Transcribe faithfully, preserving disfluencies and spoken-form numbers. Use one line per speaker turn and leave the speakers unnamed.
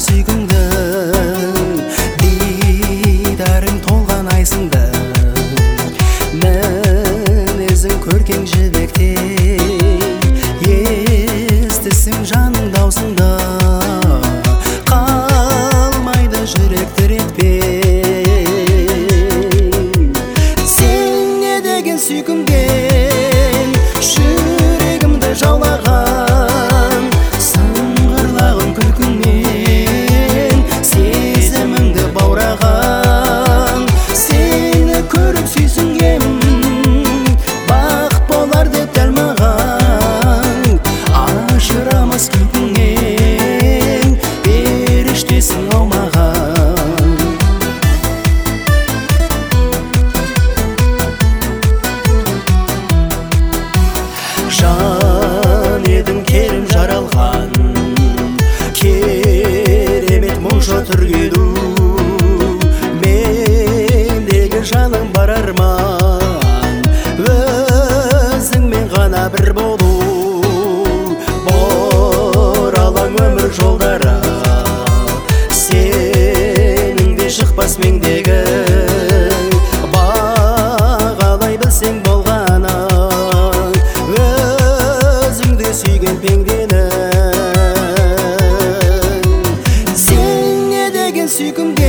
сүйгіңдің дидарың толған айсыңды мінезің көркем жібектей естісің жаның даусыңда қалмайды жүрек тіретпей сен не деген сүйкімден жүрегімді жаулаған сыңғырлаған күлкіңмен сезіміңді баураған сені көріп сүйсінгем бақыт болар деп дәл маған ажырамас кейпіңнен періштесің ау маған жан едің керім жаралған керемет мұңшы түргеду мендегі жаным бар арман өзіңмен ғана бір болу бұралаң өмір жолдары сенің де шықпас меңдегі бағалай білсең болғаны өзіңді сүйген пенденің сен не деген сүйкімге